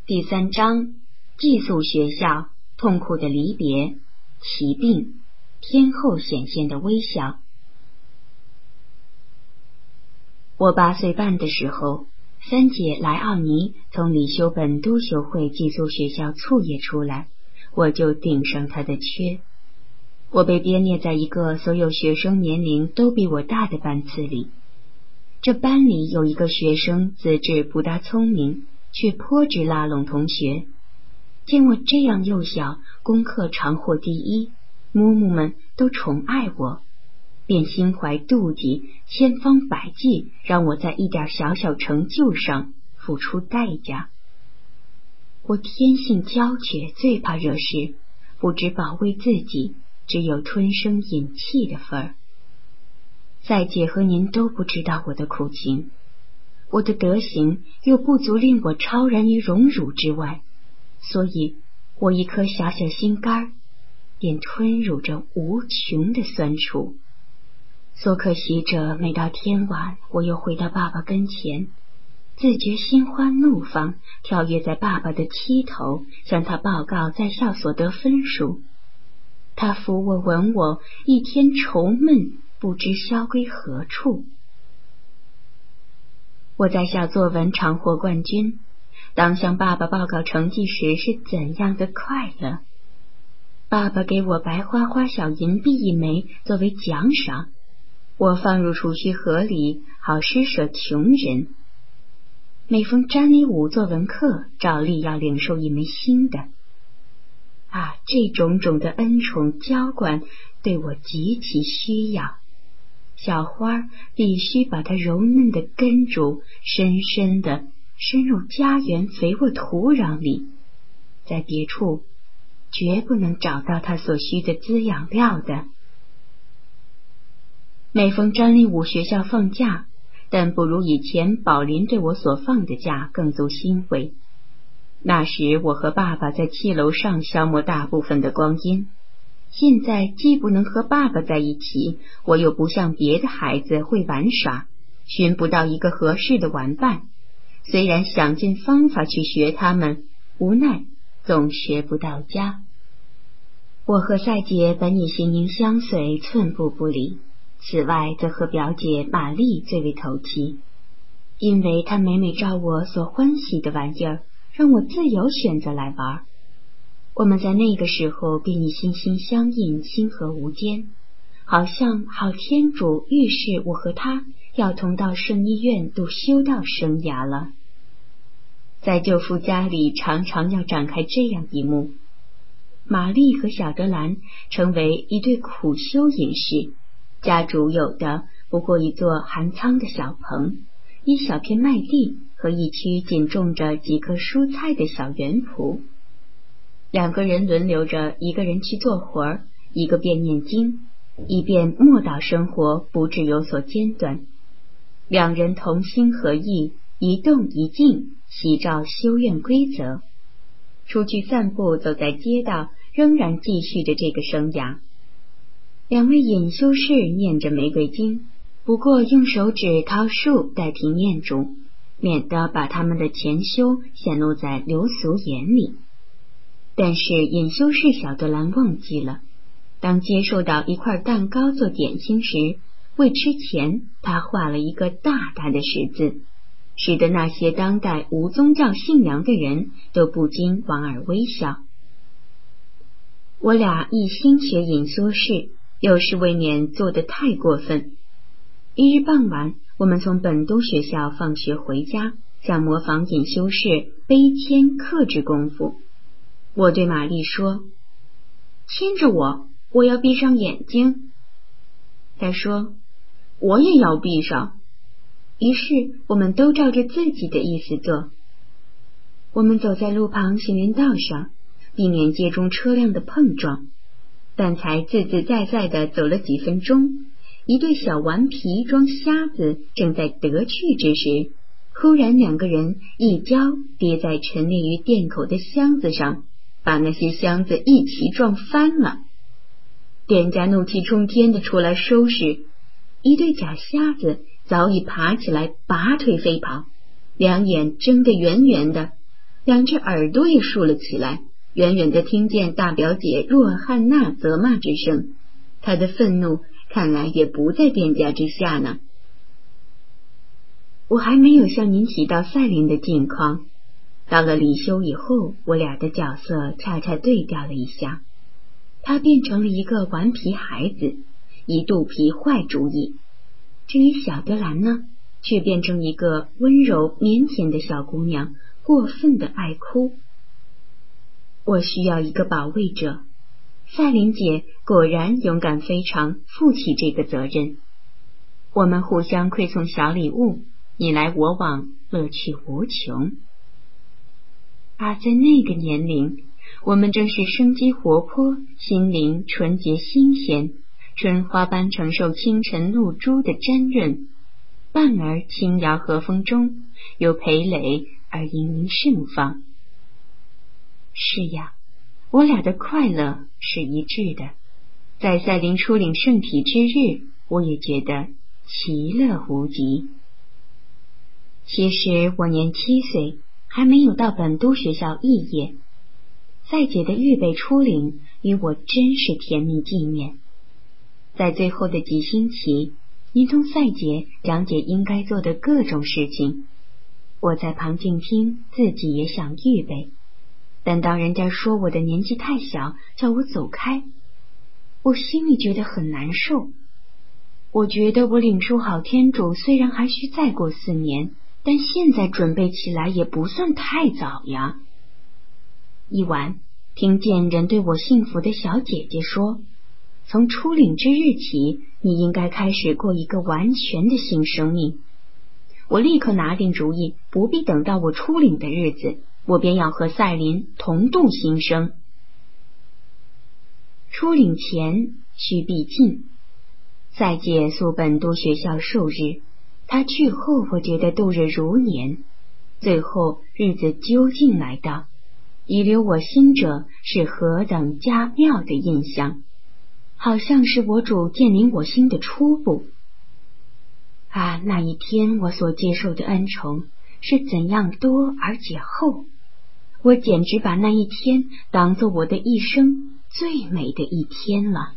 第3章，寄宿学校，痛苦的离别，奇病，天后显现的微笑。我8岁半的时候，三姐莱奥尼从里修本都修会寄宿学校卒业出来，我就顶上她的缺。我被编列在一个所有学生年龄都比我大的班次里。这班里有一个学生资质不大聪明，却颇知拉拢同学。见我这样幼小，功课常获第一，嬷嬷们都宠爱我，便心怀妒忌，千方百计让我在一点小小成就上付出代价。我天性娇怯，最怕惹事，不知保卫自己，只有吞声饮气的份儿。赛姐和您都不知道我的苦情，我的德行又不足令我超然于荣辱之外，所以我一颗小小心肝便吞乳着无穷的酸楚。所可惜者，每到天晚，我又回到爸爸跟前，自觉心花怒放，跳跃在爸爸的膝头，向他报告在校所得分数。他抚我吻我，一天愁闷不知消归何处。我在校作文常获冠军，当向爸爸报告成绩时是怎样的快乐。爸爸给我白花花小银币1枚作为奖赏，我放入储蓄盒里，好施舍穷人。每逢詹妮舞作文课，照例要领受1枚新的。这种种的恩宠浇灌对我极其需要。小花必须把它柔嫩的根株深深地深入家园肥沃土壤里，在别处绝不能找到它所需的滋养料的。每逢詹妮舞学校放假，但不如以前宝林对我所放的假更足欣慰。那时我和爸爸在7楼上消磨大部分的光阴，现在既不能和爸爸在一起，我又不像别的孩子会玩耍，寻不到一个合适的玩伴。虽然想尽方法去学他们，无奈总学不到家。我和赛姐本已形影相随，寸步不离，此外则和表姐玛丽最为投机，因为她每每照我所欢喜的玩意儿，让我自由选择来玩。我们在那个时候便已心心相印，心和无间，好像好天主预示我和他要同到圣医院度修道生涯了。在舅父家里常常要展开这样一幕，玛丽和小德兰成为一对苦修隐士，家主有的不过一座寒仓的小棚，一小片麦地和一区仅种着几棵蔬菜的小园圃。2个人轮流着，一个人去做活儿，一个便念经，以便默祷生活不致有所间断。2人同心合意，一动一静，悉照修院规则。出去散步，走在街道，仍然继续着这个生涯。2位隐修士念着玫瑰经，不过用手指掏树代替念珠，免得把他们的前修显露在流俗眼里。但是隐修士小德兰忘记了，当接受到一块蛋糕做点心时，未吃前他画了一个大大的十字，使得那些当代无宗教信仰的人都不禁莞尔微笑。我俩一心学隐修士，又是未免做得太过分。一日傍晚，我们从本都学校放学回家，想模仿隐修士悲谦克制功夫。我对玛丽说：“牵着我要闭上眼睛。”她说：“我也要闭上。”于是我们都照着自己的意思做。我们走在路旁行人道上，避免街中车辆的碰撞，但才自自在在地走了几分钟，一对小顽皮装瞎子正在得趣之时，忽然2个人一跤跌在陈列于店口的箱子上，把那些箱子一起撞翻了。店家怒气冲天地出来收拾，一对假瞎子早已爬起来拔腿飞跑，2眼睁得圆圆的， 两只耳朵也竖了起来，远远地听见大表姐若尔汉娜责骂之声，她的愤怒看来也不在边家之下呢。我还没有向您提到赛琳的近况。到了离休以后，我俩的角色恰恰对调了一下，她变成了一个顽皮孩子，一肚皮坏主意，至于小德兰呢，却变成一个温柔腼腆的小姑娘，过分的爱哭。我需要一个保卫者，赛琳姐果然勇敢非常，负起这个责任。我们互相馈送小礼物，你来我往，乐趣无穷。在那个年龄，我们正是生机活泼，心灵纯洁新鲜，春花般承受清晨露珠的沾润，伴儿轻摇和风中，有蓓蕾而盈盈盛放。是呀，我俩的快乐是一致的，在赛琳出领圣体之日，我也觉得其乐无极。其实我年7岁，还没有到本都学校肄业，赛姐的预备出领与我真是甜蜜纪念。在最后的几星期，您同赛姐讲解应该做的各种事情，我在旁静听，自己也想预备，但当人家说我的年纪太小，叫我走开，我心里觉得很难受。我觉得我领受好天主虽然还需再过4年，但现在准备起来也不算太早呀。一晚，听见人对我幸福的小姐姐说，从出领之日起，你应该开始过一个完全的新生命。我立刻拿定主意，不必等到我出领的日子，我便要和赛琳同度新生。出领前需必进，赛姐宿本都学校授日，她去后我觉得度日如年，最后日子究竟来到，遗留我心者是何等佳妙的印象，好像是我主建立我心的初步。那一天我所接受的恩宠是怎样多而且厚，我简直把那一天当作我的一生最美的一天了。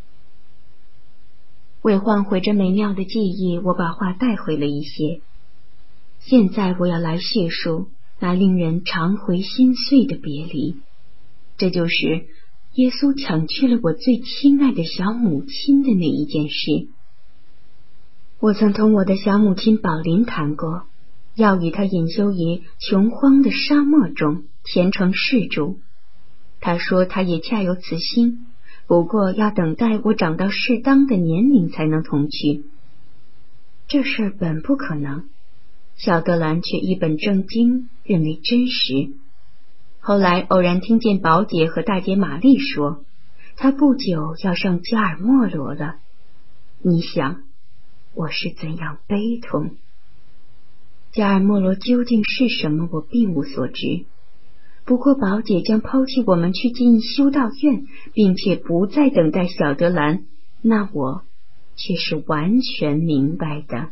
为换回这美妙的记忆，我把话带回了一些。现在我要来叙述那令人常回心碎的别离，这就是耶稣抢去了我最亲爱的小母亲的那一件事。我曾同我的小母亲宝琳谈过，要与她隐修于穷荒的沙漠中，虔诚事主。她说她也恰有此心，不过要等待我长到适当的年龄才能同去。这事本不可能，小德兰却一本正经认为真实。后来偶然听见宝姐和大姐玛丽说，她不久要上加尔默罗了。你想，我是怎样悲痛？加尔默罗究竟是什么，我并无所知。不过宝姐将抛弃我们去进修道院，并且不再等待小德兰，那我却是完全明白的。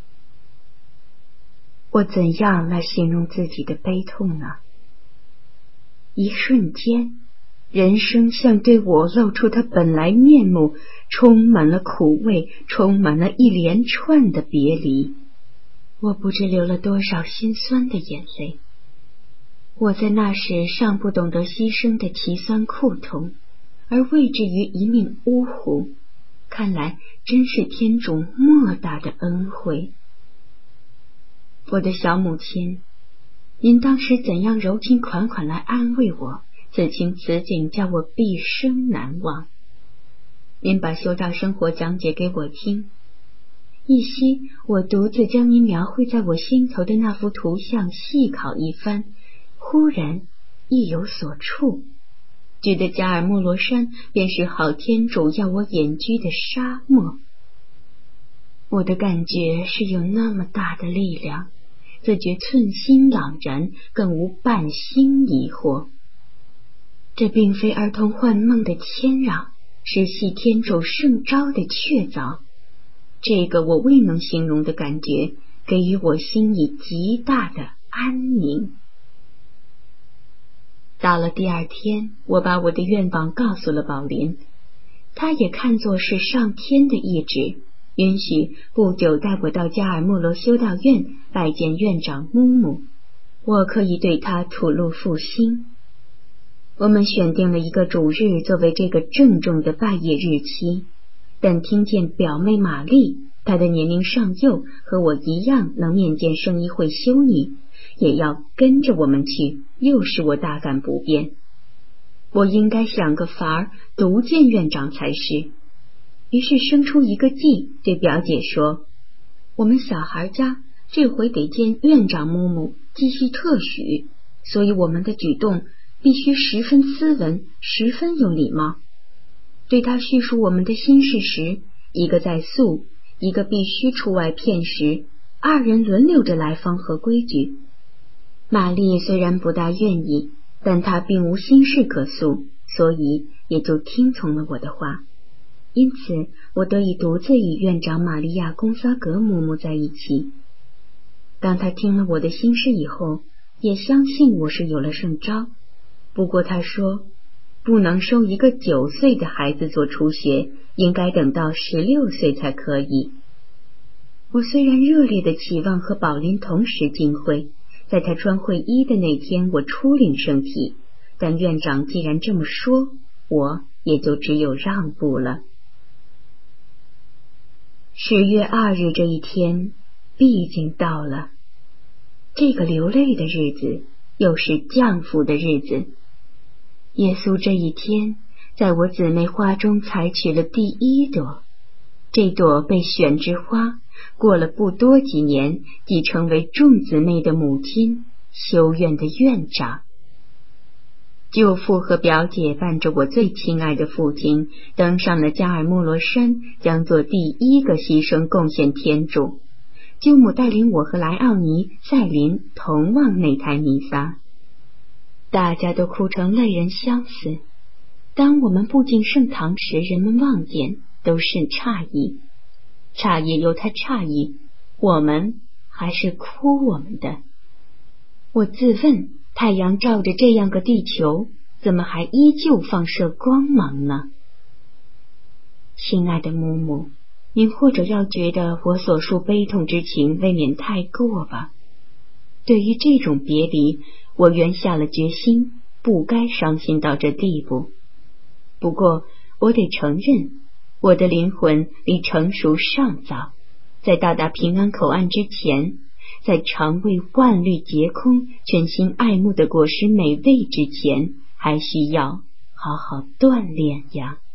我怎样来形容自己的悲痛呢？一瞬间，人生像对我露出它本来面目，充满了苦味，充满了一连串的别离。我不知流了多少心酸的眼泪。我在那时尚不懂得牺牲的奇酸苦痛，而未至于一命呜呼，看来真是天主莫大的恩惠。我的小母亲，您当时怎样柔情款款来安慰我，此情此景叫我毕生难忘。您把修道生活讲解给我听，一夕我独自将您描绘在我心头的那幅图像细考一番，忽然意有所触，觉得加尔默罗山便是好天主要我隐居的沙漠。我的感觉是有那么大的力量，自觉寸心朗然，更无半心疑惑。这并非儿童幻梦的谦让，是系天主圣召的确凿。这个我未能形容的感觉，给予我心以极大的安宁。 到了第二天，我把我的愿望告诉了宝林，他也看作是上天的意志，允许不久带我到加尔默罗修道院拜见院长木木，我可以对他吐露负心。我们选定了一个主日作为这个郑重的拜谒日期，但听见表妹玛丽，她的年龄尚幼，和我一样能面见圣衣会修女，也要跟着我们去，又使我大感不便。我应该想个法儿独见院长才是。于是生出一个计，对表姐说，我们小孩家这回得见院长木木，继续特许，所以我们的举动必须十分斯文，十分有礼貌。对他叙述我们的心事时，一个在宿，一个必须出外片时，二人轮流着来方合规矩。玛丽虽然不大愿意，但她并无心事可诉，所以也就听从了我的话。因此我得以独自与院长玛利亚·贡萨格木木在一起。当他听了我的心事以后，也相信我是有了圣招。不过他说，不能收一个9岁的孩子做初学，应该等到16岁才可以。我虽然热烈的期望和宝林同时进会，在他穿会衣的那天我出领圣体，但院长既然这么说，我也就只有让步了。10月2日这一天毕竟到了，这个流泪的日子，又是降福的日子。耶稣这一天在我姊妹花中采取了第1朵，这朵被选之花过了不多几年，即成为众姊妹的母亲，修院的院长。舅父和表姐伴着我最亲爱的父亲登上了加尔默罗山，将做第1个牺牲贡献天主。舅母带领我和莱奥尼、赛琳同望那台弥撒，大家都哭成泪人相似。当我们步进圣堂时，人们望见都是诧异，诧异由他诧异，我们还是哭我们的。我自问，太阳照着这样个地球，怎么还依旧放射光芒呢？亲爱的木木，您或者要觉得我所述悲痛之情未免太过吧。对于这种别离，我原下了决心，不该伤心到这地步。不过我得承认，我的灵魂离成熟尚早，在到达平安口岸之前，在尝味万绿结空、全心爱慕的果实美味之前，还需要好好锻炼呀。